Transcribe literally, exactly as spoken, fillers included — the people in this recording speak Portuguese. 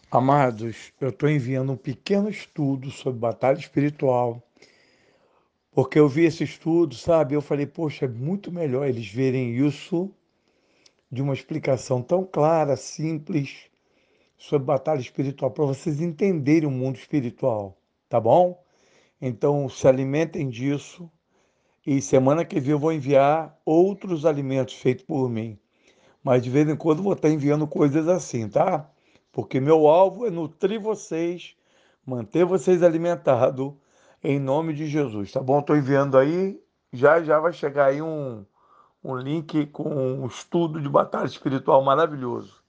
Amados, eu estou enviando um pequeno estudo sobre batalha espiritual, porque eu vi esse estudo, sabe? Eu falei, poxa, é muito melhor eles verem isso de uma explicação tão clara, simples, sobre batalha espiritual, para vocês entenderem o mundo espiritual, tá bom? Então, se alimentem disso e semana que vem eu vou enviar outros alimentos feitos por mim. Mas de vez em quando eu vou estar enviando coisas assim, tá? Porque meu alvo é nutrir vocês, manter vocês alimentados, em nome de Jesus, tá bom? Estou enviando aí, já já vai chegar aí um, um link com um estudo de batalha espiritual maravilhoso.